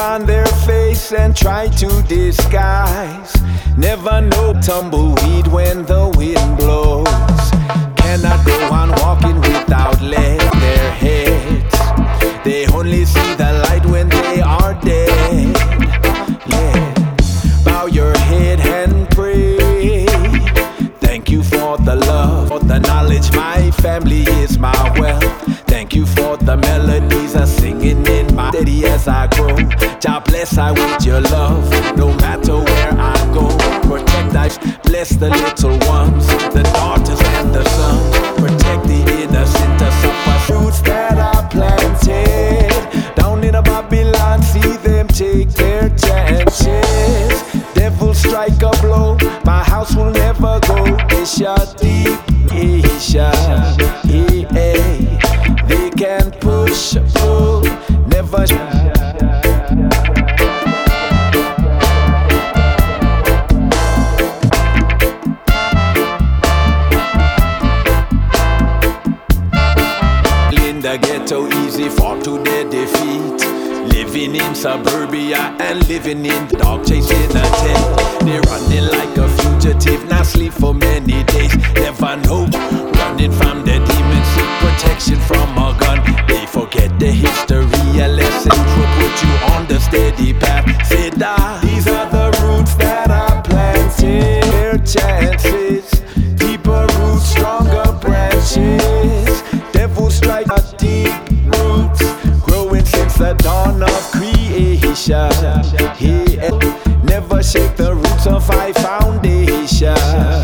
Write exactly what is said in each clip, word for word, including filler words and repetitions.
on their face and try to disguise. Never know tumbleweed when the wind blows. Cannot go on walking without letting their heads. They only see the light when they are dead. Yeah. Bow your head and pray. Thank you for the love, for the knowledge. My family is my wealth. Thank you for the melodies I'm singing in my steady as I grow. God bless I with your love, no matter where I go. Protect I bless the little ones, the daughters and the sons. Protect the innocent to suffer. Fruits that are planted down in a Babylon, see them take their chances. Devil strike a blow, my house will never go. Isha deep, Isha, eh, eh. They can push, pull, never. In the ghetto, easy fall to their defeat. Living in suburbia and living in the dog chasing a tent. They're running like a fugitive, not sleep for many days. Never know, running from the demons, seek protection from a gun. They forget the history, a lesson will put you on the steady path. Say that these are the roots that are planted. Their chances, deeper roots, stronger branches. Devil strike a deep roots, growing since the dawn of creation. He never shake the roots of high foundation.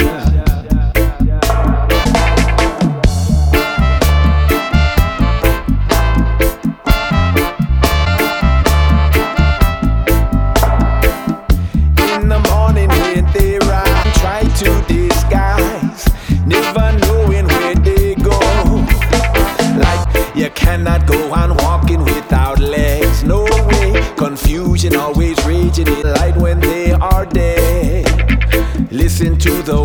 In the morning when they rise, try to disguise, never knowing where they go. Like you cannot go on walking without legs, no way. Confusion always raging in light when they are dead. Listen to the